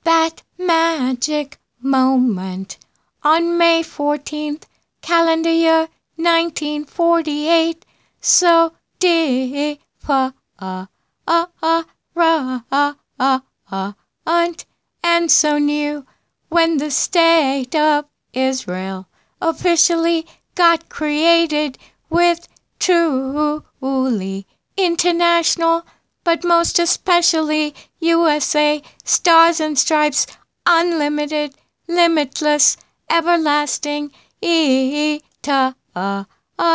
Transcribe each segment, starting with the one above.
That magic moment on May 14th, calendar year 1948, so different and so new, when the state of Israel officially got created with truly international, but most especially USA Stars and Stripes, unlimited, limitless, everlasting, eternal,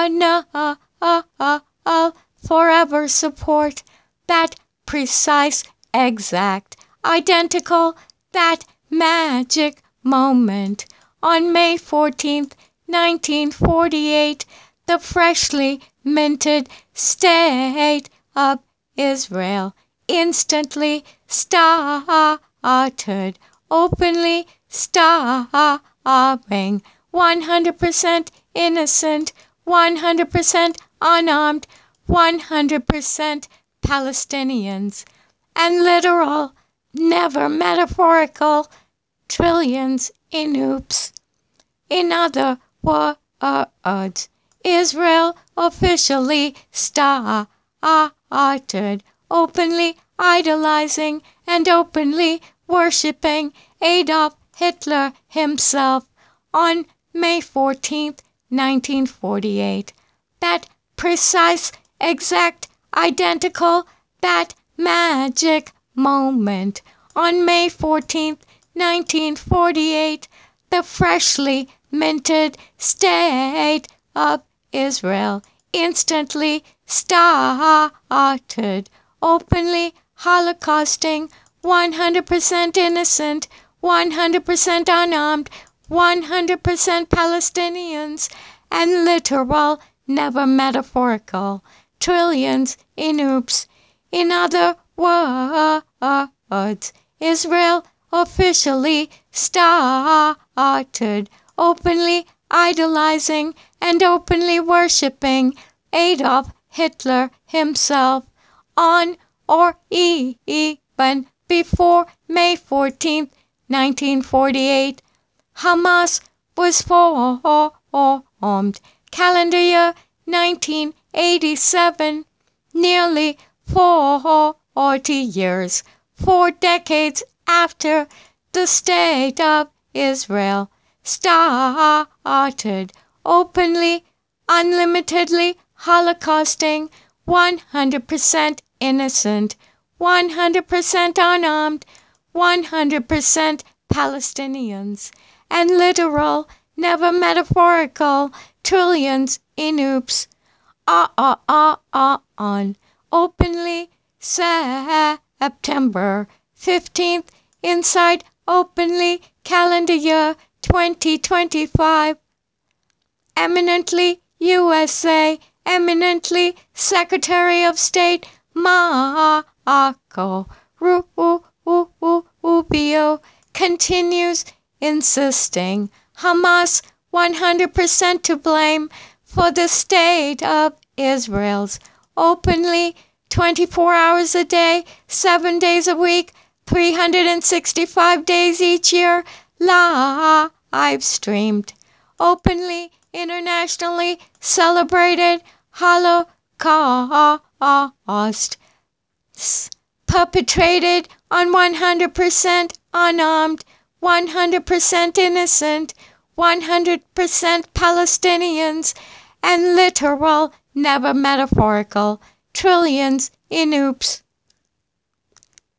forever support, that precise, exact, identical, that magic moment on May 14th, 1948, the freshly minted state of Israel instantly started, openly starving, 100% innocent, 100% unarmed, 100% Palestinians, and literal, never metaphorical, trillions in oops. In other words, Israel officially started, openly idolizing and openly worshipping Adolf Hitler himself on May 14th, 1948. That precise, exact, identical, that magic moment on May 14th, 1948, the freshly minted state of Israel instantly started, openly holocausting, 100% innocent, 100% unarmed, 100% Palestinians, and literal, never metaphorical, trillions in oops. In other words, Israel officially started, openly idolizing and openly worshipping Adolf Hitler himself on or even before May 14th, 1948. Hamas was formed, calendar year 1987, nearly 40 years, 4 decades after the state of Israel started, openly, unlimitedly holocausting, 100% innocent, 100% unarmed, 100% Palestinians, and literal, never metaphorical, trillions in oops. On openly September 15th, inside openly calendar year 2025, eminently USA, eminently Secretary of State Marco Rubio continues insisting Hamas 100% to blame for the state of Israel's openly 24 hours a day, 7 days a week, 365 days each year, live streamed, openly, internationally celebrated Holocaust perpetrated on 100% unarmed, 100% innocent, 100% Palestinians, and literal, never metaphorical, trillions in oops.